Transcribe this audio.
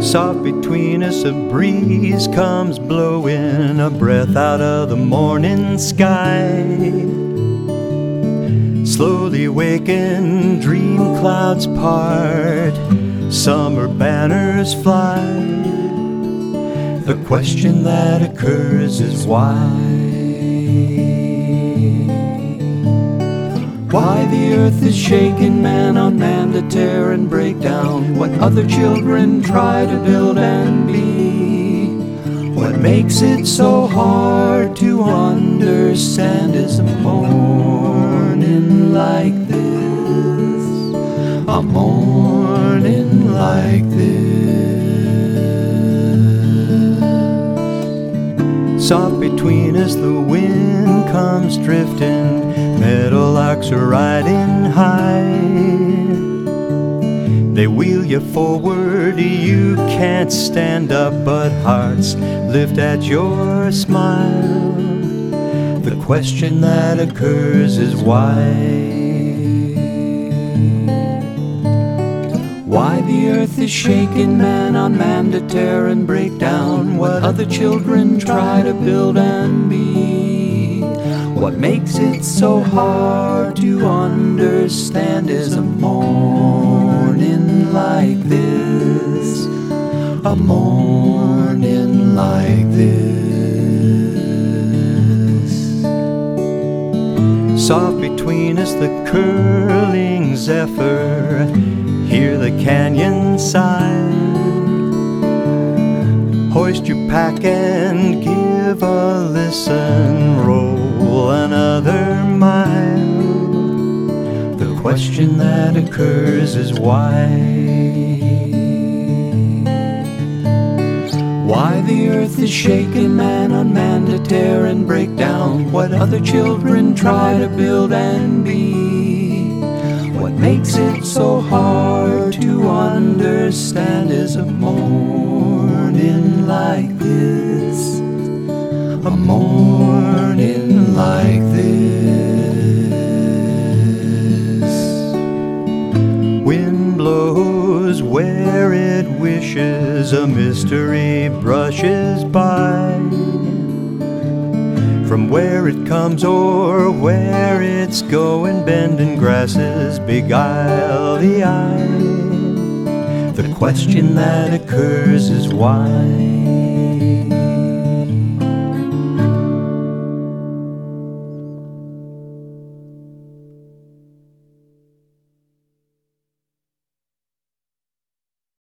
Soft between us a breeze comes blowing, a breath out of the morning sky. Slowly waken, dream clouds part, summer banners fly. The question that occurs is why? Why the earth is shaking, man on man to tear and break down what other children try to build and be. What makes it so hard to understand is a morning like this, a morning like this. Soft between us the wind comes drifting, meadowlarks are riding high. They wheel you forward, you can't stand up, but hearts lift at your smile. The question that occurs is why? Why the earth is shaking, man on man to tear and break down what other children try to build and be. What makes it so hard to understand is a morning like this, a morning like this. Soft between us the curling zephyr, hear the canyon sigh. Hoist your pack and give a listen, roll another mile. The question that occurs is why? Why the earth is shaking, man on man to tear and break down what other children try to build and be. What makes it so hard to understand is a morning like this, a morning like this. Wind blows where it wishes, a mystery brushes by. From where it comes or where it's going, bending grasses beguile the eye. The question that occurs is why?